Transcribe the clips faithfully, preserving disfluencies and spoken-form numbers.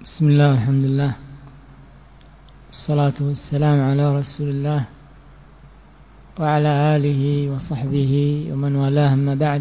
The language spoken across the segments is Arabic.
بسم الله والحمد لله والصلاة والسلام على رسول الله وعلى آله وصحبه ومن والاه، أما بعد،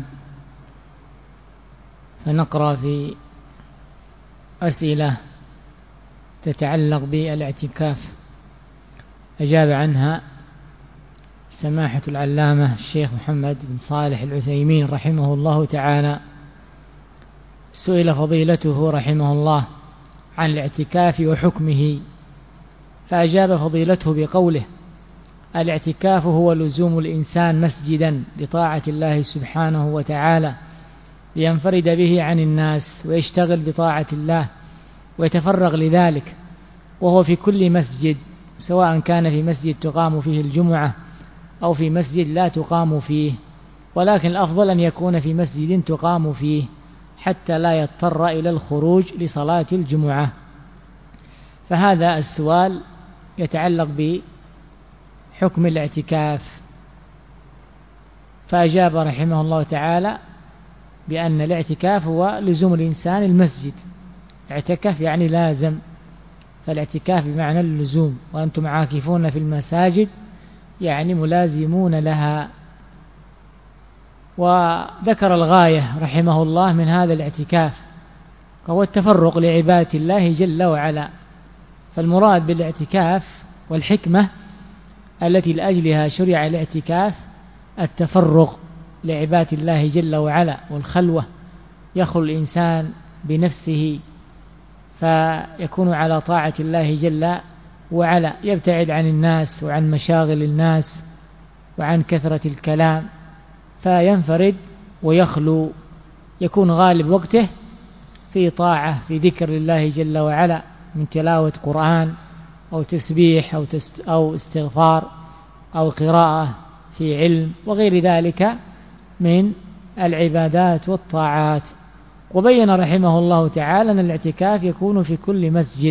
فنقرأ في أسئلة تتعلق بالاعتكاف. أجاب عنها سماحة العلامة الشيخ محمد بن صالح العثيمين رحمه الله تعالى. سئل فضيلته رحمه الله عن الاعتكاف وحكمه، فأجاب فضيلته بقوله: الاعتكاف هو لزوم الإنسان مسجدا لطاعة الله سبحانه وتعالى لينفرد به عن الناس ويشتغل بطاعة الله ويتفرغ لذلك، وهو في كل مسجد، سواء كان في مسجد تقام فيه الجمعة أو في مسجد لا تقام فيه، ولكن الأفضل أن يكون في مسجد تقام فيه حتى لا يضطر إلى الخروج لصلاة الجمعة. فهذا السؤال يتعلق بحكم الاعتكاف، فأجاب رحمه الله تعالى بأن الاعتكاف هو لزوم الإنسان المسجد. اعتكف يعني لازم، فالاعتكاف بمعنى اللزوم، وأنتم عاكفون في المساجد يعني ملازمون لها. وذكر الغاية رحمه الله من هذا الاعتكاف وهو التفرغ لعبادة الله جل وعلا. فالمراد بالاعتكاف والحكمة التي لأجلها شرع الاعتكاف التفرغ لعبادة الله جل وعلا والخلوة، يخلو الإنسان بنفسه فيكون على طاعة الله جل وعلا، يبتعد عن الناس وعن مشاغل الناس وعن كثرة الكلام، فينفرد ويخلو، يكون غالب وقته في طاعة، في ذكر الله جل وعلا من تلاوة قرآن أو تسبيح أو, أو استغفار أو قراءة في علم وغير ذلك من العبادات والطاعات. وبين رحمه الله تعالى أن الاعتكاف يكون في كل مسجد،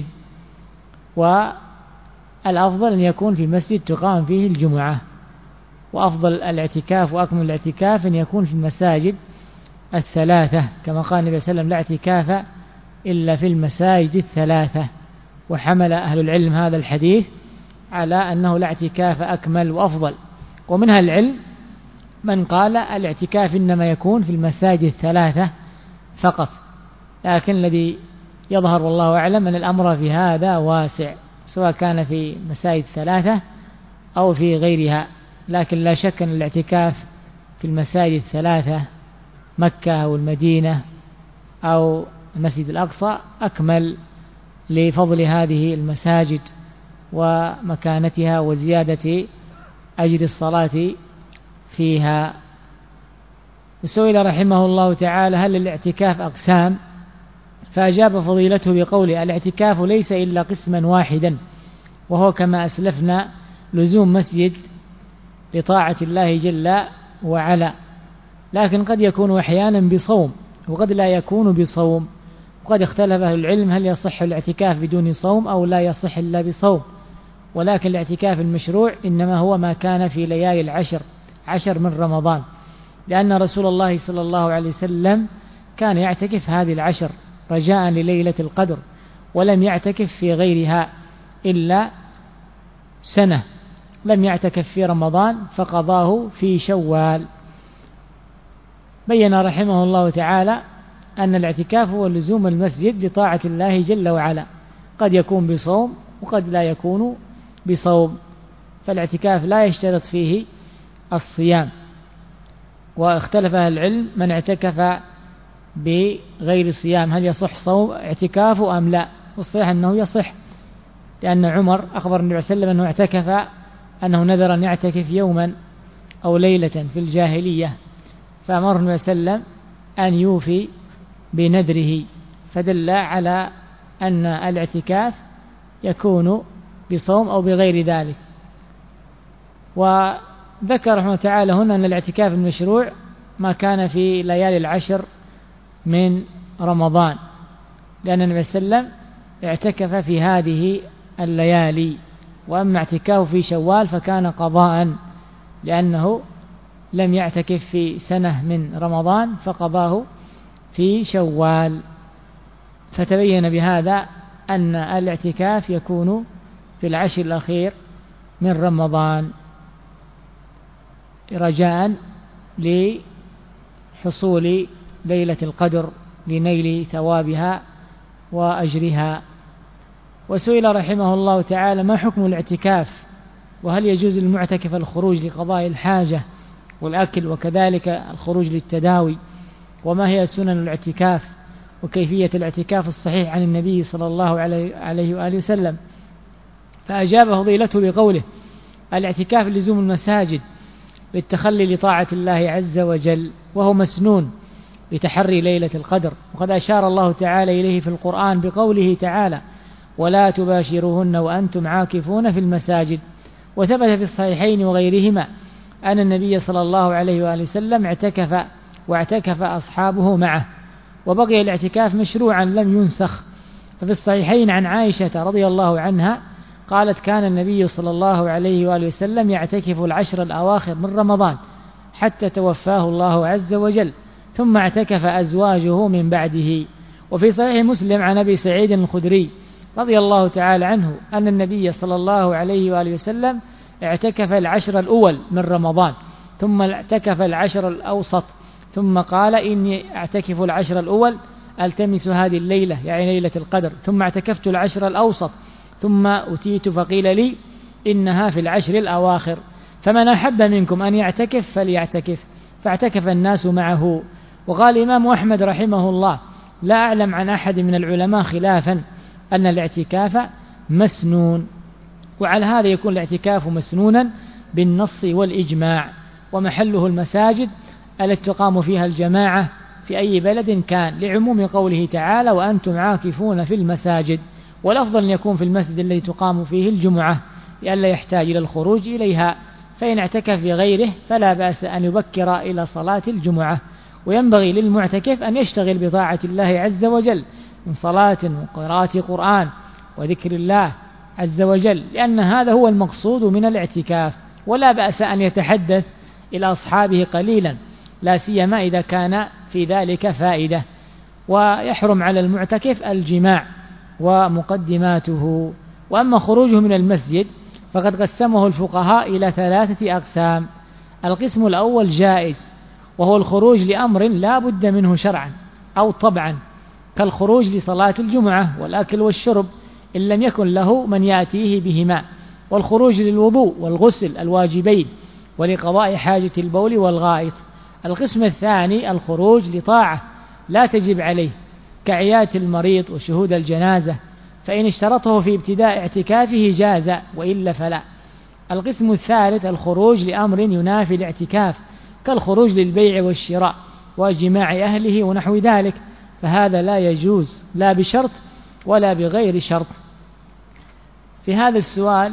والأفضل أن يكون في مسجد تقام فيه الجمعة، وأفضل الاعتكاف وأكمل الاعتكاف أن يكون في المساجد الثلاثة، كما قال النبي صلى الله عليه وسلم: لا اعتكاف إلا في المساجد الثلاثة. وحمل أهل العلم هذا الحديث على أنه لا اعتكاف أكمل وأفضل. ومنها العلم من قال الاعتكاف إنما يكون في المساجد الثلاثة فقط، لكن الذي يظهر والله أعلم أن الأمر في هذا واسع، سواء كان في مساجد ثلاثة أو في غيرها. لكن لا شك أن الاعتكاف في المساجد الثلاثة، مكة أو المدينة أو المسجد الأقصى، أكمل لفضل هذه المساجد ومكانتها وزيادة أجر الصلاة فيها. وسئل رحمه الله تعالى: هل الاعتكاف أقسام؟ فأجاب فضيلته بقوله: الاعتكاف ليس إلا قسما واحدا، وهو كما أسلفنا لزوم مسجد لطاعة الله جل وعلا، لكن قد يكون أحيانا بصوم وقد لا يكون بصوم، وقد اختلف أهل العلم هل يصح الاعتكاف بدون صوم أو لا يصح إلا بصوم. ولكن الاعتكاف المشروع إنما هو ما كان في ليالي العشر عشر من رمضان، لأن رسول الله صلى الله عليه وسلم كان يعتكف هذه العشر رجاء لليلة القدر، ولم يعتكف في غيرها إلا سنة، لم يعتكف في رمضان فقضاه في شوال. بين رحمه الله تعالى أن الاعتكاف هو لزوم المسجد لطاعة الله جل وعلا، قد يكون بصوم وقد لا يكون بصوم، فالاعتكاف لا يشترط فيه الصيام. واختلف أهل العلم من اعتكف بغير صيام هل يصح صوم اعتكافه أم لا؟ والصحيح أنه يصح، لأن عمر أخبر النبي صلى الله عليه وسلم أنه اعتكف، أنه نذر أن يعتكف يوما أو ليلة في الجاهلية، فأمر النبي صلى الله عليه وسلم أن يوفي بنذره، فدل على أن الاعتكاف يكون بصوم أو بغير ذلك. وذكر رحمه تعالى هنا أن الاعتكاف المشروع ما كان في ليالي العشر من رمضان، لأن النبي صلى الله عليه وسلم اعتكف في هذه الليالي، وأما اعتكافه في شوال فكان قضاء، لأنه لم يعتكف في سنة من رمضان فقضاه في شوال. فتبين بهذا أن الاعتكاف يكون في العشر الأخير من رمضان رجاء لحصول ليلة القدر لنيل ثوابها وأجرها. وسئل رحمه الله تعالى: ما حكم الاعتكاف؟ وهل يجوز للمعتكف الخروج لقضاء الحاجة والأكل وكذلك الخروج للتداوي؟ وما هي سنن الاعتكاف وكيفية الاعتكاف الصحيح عن النبي صلى الله عليه وآله وسلم؟ فأجاب فضيلته بقوله: الاعتكاف لزوم المساجد للتخلي لطاعة الله عز وجل، وهو مسنون لتحري ليلة القدر. وقد أشار الله تعالى إليه في القرآن بقوله تعالى: ولا تباشروهن وأنتم عاكفون في المساجد. وثبت في الصحيحين وغيرهما أن النبي صلى الله عليه وآله وسلم اعتكف واعتكف أصحابه معه، وبقي الاعتكاف مشروعا لم ينسخ. ففي الصحيحين عن عائشة رضي الله عنها قالت: كان النبي صلى الله عليه وآله وسلم يعتكف العشر الأواخر من رمضان حتى توفاه الله عز وجل، ثم اعتكف أزواجه من بعده. وفي صحيح مسلم عن أبي سعيد الخدري رضي الله تعالى عنه أن النبي صلى الله عليه وآله وسلم اعتكف العشر الأول من رمضان، ثم اعتكف العشر الأوسط، ثم قال: إني أعتكف العشر الأول ألتمس هذه الليلة، يعني ليلة القدر، ثم اعتكفت العشر الأوسط، ثم أتيت فقيل لي إنها في العشر الأواخر، فمن أحب منكم أن يعتكف فليعتكف. فاعتكف الناس معه. وقال الإمام أحمد رحمه الله: لا أعلم عن أحد من العلماء خلافا أن الاعتكاف مسنون. وعلى هذا يكون الاعتكاف مسنونا بالنص والإجماع، ومحله المساجد التي تقام فيها الجماعة في أي بلد كان، لعموم قوله تعالى: وأنتم عاكفون في المساجد. والأفضل أن يكون في المسجد الذي تقام فيه الجمعة لئلا يحتاج إلى الخروج إليها، فإن اعتكف بغيره فلا بأس أن يبكر إلى صلاة الجمعة. وينبغي للمعتكف أن يشتغل بطاعة الله عز وجل من صلاة وقراءة قرآن وذكر الله عز وجل، لأن هذا هو المقصود من الاعتكاف. ولا بأس أن يتحدث إلى أصحابه قليلا، لا سيما إذا كان في ذلك فائدة. ويحرم على المعتكف الجماع ومقدماته. وأما خروجه من المسجد فقد قسمه الفقهاء إلى ثلاثة أقسام. القسم الأول جائز، وهو الخروج لأمر لا بد منه شرعا أو طبعا، كالخروج لصلاة الجمعة والأكل والشرب إن لم يكن له من يأتيه بهما، والخروج للوضوء والغسل الواجبين، ولقضاء حاجة البول والغائط. القسم الثاني الخروج لطاعة لا تجب عليه، كعيادة المريض وشهود الجنازة، فإن اشترطه في ابتداء اعتكافه جاز، وإلا فلا. القسم الثالث الخروج لأمر ينافي الاعتكاف، كالخروج للبيع والشراء وجماع أهله ونحو ذلك، فهذا لا يجوز لا بشرط ولا بغير شرط. في هذا السؤال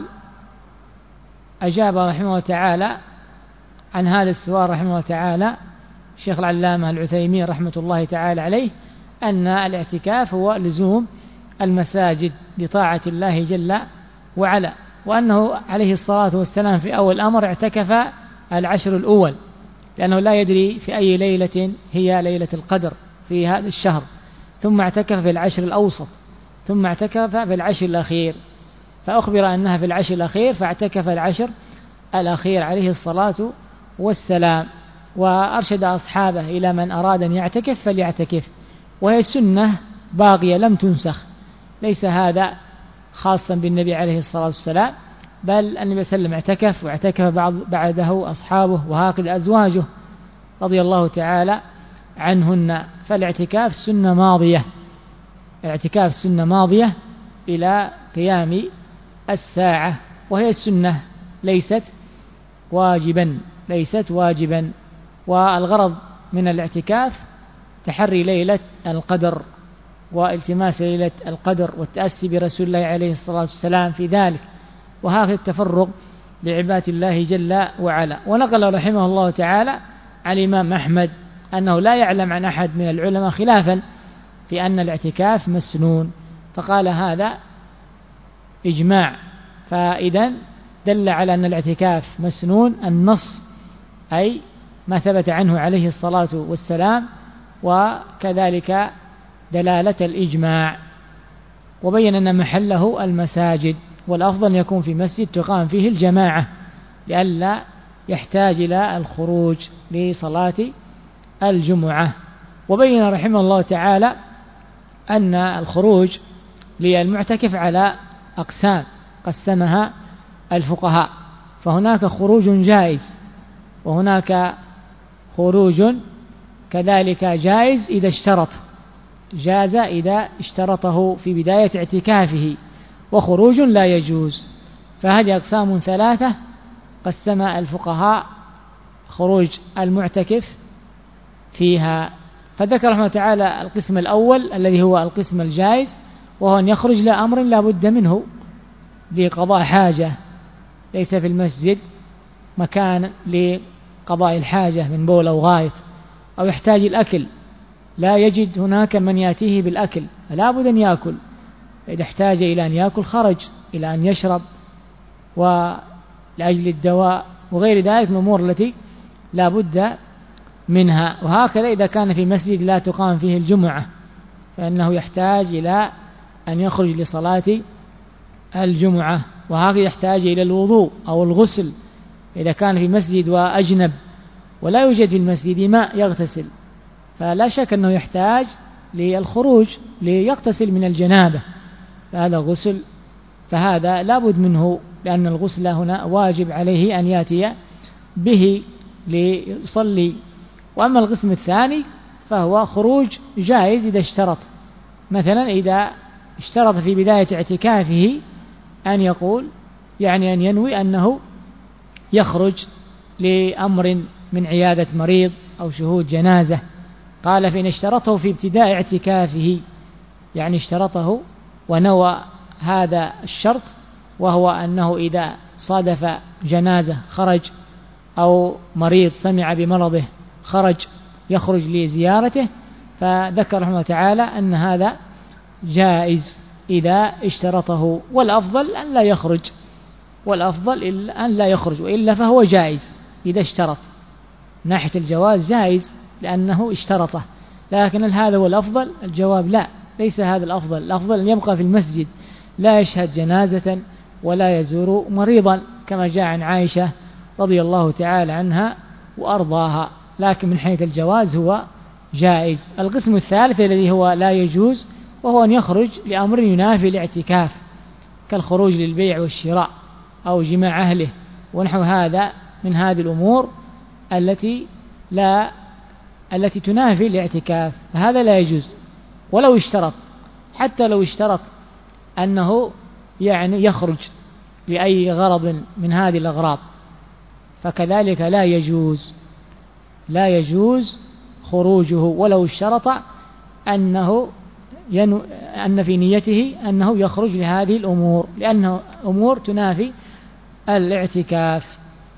أجاب رحمه الله تعالى عن هذا السؤال رحمه الله تعالى الشيخ العلامة العثيمين رحمة الله تعالى عليه أن الاعتكاف هو لزوم المساجد لطاعة الله جل وعلا، وأنه عليه الصلاة والسلام في أول الأمر اعتكف العشر الأول، لأنه لا يدري في أي ليلة هي ليلة القدر في هذا الشهر، ثم اعتكف في العشر الأوسط، ثم اعتكف في العشر الأخير، فأخبر أنها في العشر الأخير فاعتكف العشر الأخير عليه الصلاة والسلام. وأرشد أصحابه إلى من أراد أن يعتكف فليعتكف، وهي السنة باقية لم تنسخ، ليس هذا خاصا بالنبي عليه الصلاة والسلام، بل النبي صلى الله عليه وسلم اعتكف واعتكف بعض بعده أصحابه، وهكذا أزواجه رضي الله تعالى عنهن. فالاعتكاف سنة ماضية، الاعتكاف سنة ماضية إلى قيام الساعة، وهي السنة ليست واجبا ليست واجبا والغرض من الاعتكاف تحري ليلة القدر والتماس ليلة القدر والتأسي برسول الله عليه الصلاة والسلام في ذلك، وهكذا التفرغ لعباد الله جل وعلا. ونقل رحمه الله تعالى عن الإمام أحمد أنه لا يعلم عن أحد من العلماء خلافا في أن الاعتكاف مسنون، فقال هذا إجماع. فإذا دل على أن الاعتكاف مسنون النص، أي ما ثبت عنه عليه الصلاة والسلام، وكذلك دلالة الإجماع. وبين أن محله المساجد، والأفضل أن يكون في مسجد تقام فيه الجماعة لئلا يحتاج إلى الخروج لصلاة الجمعة. وبين رحمه الله تعالى أن الخروج للمعتكف على أقسام قسمها الفقهاء، فهناك خروج جائز، وهناك خروج كذلك جائز إذا اشترط، جاز إذا اشترطه في بداية اعتكافه، وخروج لا يجوز. فهذه أقسام ثلاثة قسم الفقهاء خروج المعتكف فيها. فذكر رحمه تعالى القسم الأول الذي هو القسم الجائز، وهو أن يخرج لأمر لا بد منه لقضاء حاجة، ليس في المسجد مكان لقضاء الحاجة من بول أو غائط، أو يحتاج الأكل لا يجد هناك من يأتيه بالأكل فلا بد أن يأكل، إذا احتاج إلى أن يأكل خرج إلى أن يشرب، ولأجل الدواء وغير ذلك من الأمور التي لا بد منها. وهكذا إذا كان في مسجد لا تقام فيه الجمعة فإنه يحتاج إلى أن يخرج لصلاة الجمعة، وهكذا يحتاج إلى الوضوء أو الغسل إذا كان في مسجد وأجنب ولا يوجد في المسجد ماء يغتسل، فلا شك أنه يحتاج للخروج ليغتسل من الجنابة، فهذا غسل، فهذا لا بد منه، لأن الغسل هنا واجب عليه أن يأتي به ليصلي. وأما القسم الثاني فهو خروج جائز إذا اشترط، مثلا إذا اشترط في بداية اعتكافه أن يقول يعني أن ينوي أنه يخرج لأمر من عيادة مريض أو شهود جنازة، قال فإن اشترطه في ابتداء اعتكافه، يعني اشترطه ونوى هذا الشرط، وهو أنه إذا صادف جنازة خرج، أو مريض سمع بمرضه خرج يخرج لزيارته، فذكر رحمه تعالى أن هذا جائز إذا اشترطه، والأفضل أن لا يخرج، والأفضل أن لا يخرج، وإلا فهو جائز إذا اشترط، ناحية الجواز جائز لأنه اشترطه، لكن هل هذا هو الأفضل؟ الجواب لا، ليس هذا الأفضل. الأفضل أن يبقى في المسجد لا يشهد جنازة ولا يزور مريضا، كما جاء عن عائشة رضي الله تعالى عنها وأرضاها، لكن من حيث الجواز هو جائز. القسم الثالث الذي هو لا يجوز، وهو أن يخرج لأمر ينافي الاعتكاف، كالخروج للبيع والشراء أو جماع أهله ونحو هذا من هذه الأمور التي لا التي تنافي الاعتكاف، هذا لا يجوز ولو اشترط، حتى لو اشترط أنه يعني يخرج لأي غرض من هذه الأغراض فكذلك لا يجوز، لا يجوز خروجه ولو اشترط أنه ينو أن في نيته أنه يخرج لهذه الأمور، لأنه أمور تنافي الاعتكاف.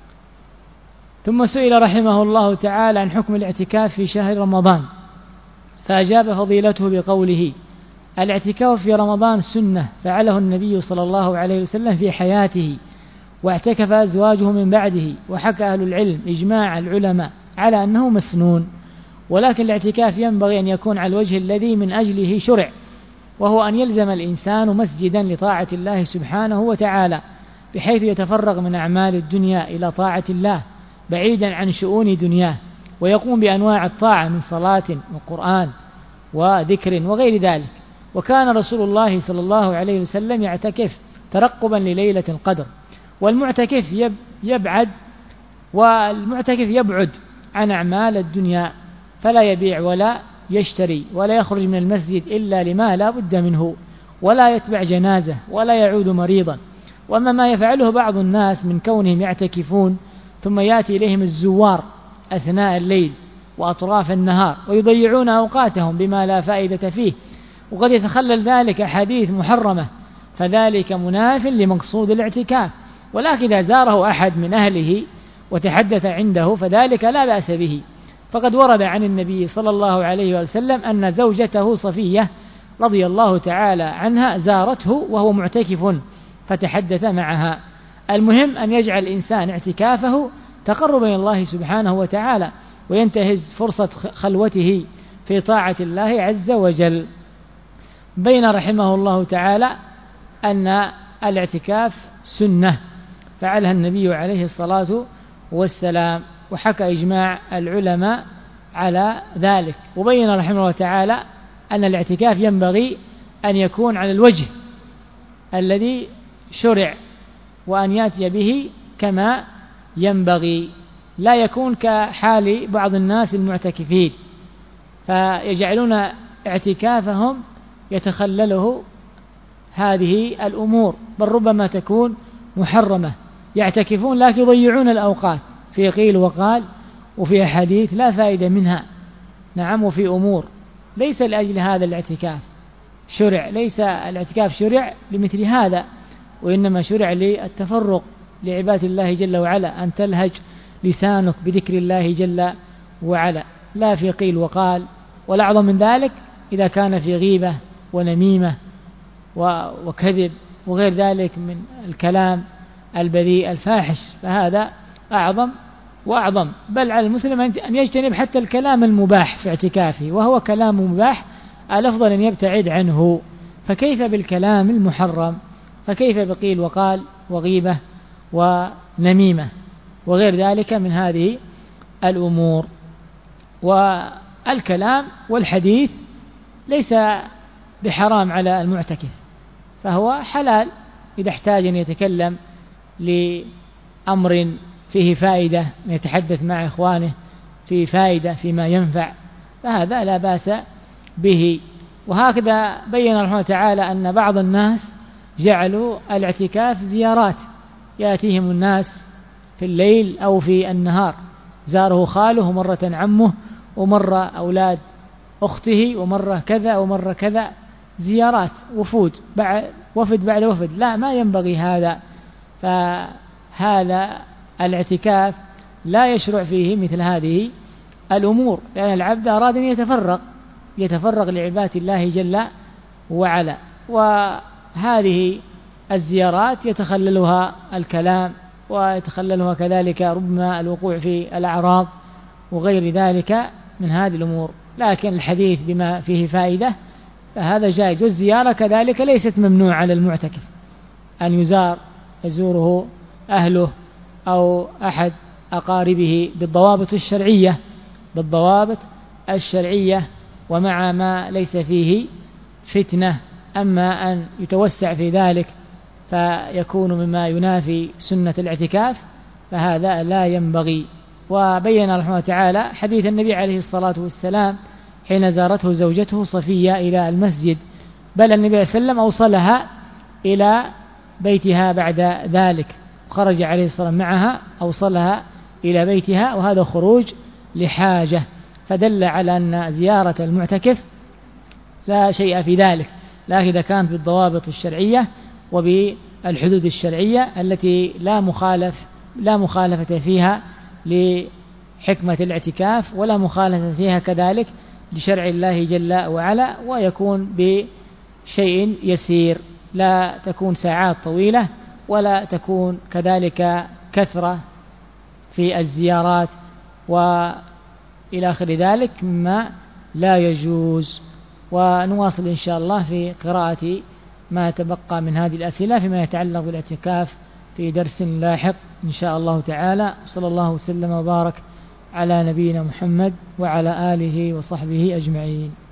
ثم سئل رحمه الله تعالى عن حكم الاعتكاف في شهر رمضان، فأجاب فضيلته بقوله: الاعتكاف في رمضان سنة فعله النبي صلى الله عليه وسلم في حياته، واعتكف أزواجه من بعده، وحكى أهل العلم إجماع العلماء على أنه مسنون، ولكن الاعتكاف ينبغي أن يكون على الوجه الذي من أجله شرع، وهو أن يلزم الإنسان مسجدا لطاعة الله سبحانه وتعالى، بحيث يتفرغ من أعمال الدنيا إلى طاعة الله بعيدا عن شؤون دنياه، ويقوم بأنواع الطاعة من صلاة وقرآن وذكر وغير ذلك. وكان رسول الله صلى الله عليه وسلم يعتكف ترقبا لليلة القدر، والمعتكف يبعد والمعتكف يبعد عن أعمال الدنيا، فلا يبيع ولا يشتري ولا يخرج من المسجد إلا لما لا بد منه، ولا يتبع جنازة ولا يعود مريضا. وأما ما يفعله بعض الناس من كونهم يعتكفون ثم يأتي إليهم الزوار أثناء الليل وأطراف النهار ويضيعون أوقاتهم بما لا فائدة فيه، وقد يتخلل ذلك أحاديث محرمة، فذلك مناف لمقصود الاعتكاف. ولكن إذا زاره أحد من أهله وتحدث عنده فذلك لا بأس به، فقد ورد عن النبي صلى الله عليه وسلم أن زوجته صفية رضي الله تعالى عنها زارته وهو معتكف فتحدث معها. المهم أن يجعل الإنسان اعتكافه تقربا إلى الله سبحانه وتعالى، وينتهز فرصة خلوته في طاعة الله عز وجل. بين رحمه الله تعالى أن الاعتكاف سنة فعلها النبي عليه الصلاة والسلام، وحكى إجماع العلماء على ذلك. وبين رحمه الله تعالى أن الاعتكاف ينبغي أن يكون على الوجه الذي شرع، وأن يأتي به كما ينبغي، لا يكون كحال بعض الناس المعتكفين فيجعلون اعتكافهم يتخلله هذه الأمور، بل ربما تكون محرمة، يعتكفون لكن يضيعون الأوقات في قيل وقال وفي أحاديث لا فائدة منها. نعم، وفي أمور ليس لأجل هذا الاعتكاف شرع، ليس الاعتكاف شرع لمثل هذا، وإنما شرع للتفرق لعباد الله جل وعلا، أن تلهج لسانك بذكر الله جل وعلا، لا في قيل وقال. والأعظم من ذلك إذا كان في غيبة ونميمة وكذب وغير ذلك من الكلام البذيء الفاحش، فهذا أعظم وأعظم. بل على المسلم أن يجتنب حتى الكلام المباح في اعتكافه، وهو كلام مباح الأفضل أن يبتعد عنه، فكيف بالكلام المحرم؟ فكيف بقيل وقال وغيبة ونميمة وغير ذلك من هذه الأمور؟ والكلام والحديث ليس بحرام على المعتكف، فهو حلال إذا احتاج أن يتكلم لأمر فيه فائدة، أن يتحدث مع إخوانه في فائدة فيما ينفع، فهذا لا بأس به. وهكذا بين رحمه تعالى أن بعض الناس جعلوا الاعتكاف زيارات، يأتيهم الناس في الليل أو في النهار، زاره خاله مرة عمه ومرة أولاد أخته ومرة كذا ومرة كذا، زيارات وفود بعد وفد بعد وفد، لا، ما ينبغي هذا. فهذا الاعتكاف لا يشرع فيه مثل هذه الأمور، لأن العبد أراد أن يتفرغ يتفرغ لعبادة الله جل وعلا، وهذه الزيارات يتخللها الكلام ويتخللها كذلك ربما الوقوع في الأعراض وغير ذلك من هذه الأمور. لكن الحديث بما فيه فائدة فهذا جائز، والزيارة كذلك ليست ممنوع على المعتكف أن يزار يزوره أهله أو أحد أقاربه بالضوابط الشرعية بالضوابط الشرعية ومع ما ليس فيه فتنة. أما أن يتوسع في ذلك فيكون مما ينافي سنة الاعتكاف فهذا لا ينبغي. وبين رحمه تعالى حديث النبي عليه الصلاة والسلام حين زارته زوجته صفية إلى المسجد، بل النبي صلى الله عليه وسلم أوصلها إلى بيتها بعد ذلك، خرج عليه الصلاة والسلام معها أوصلها إلى بيتها، وهذا خروج لحاجة، فدل على أن زيارة المعتكف لا شيء في ذلك، لكن إذا كانت بالضوابط الشرعية وبالحدود الشرعية التي لا مخالف لا مخالفة فيها لحكمة الاعتكاف ولا مخالفة فيها كذلك لشرع الله جل وعلا، ويكون بشيء يسير، لا تكون ساعات طويلة ولا تكون كذلك كثرة في الزيارات وإلى آخر ذلك مما لا يجوز. ونواصل إن شاء الله في قراءة ما تبقى من هذه الأسئلة فيما يتعلق بالاعتكاف في درس لاحق إن شاء الله تعالى. صلى الله وسلم وبارك على نبينا محمد وعلى آله وصحبه أجمعين.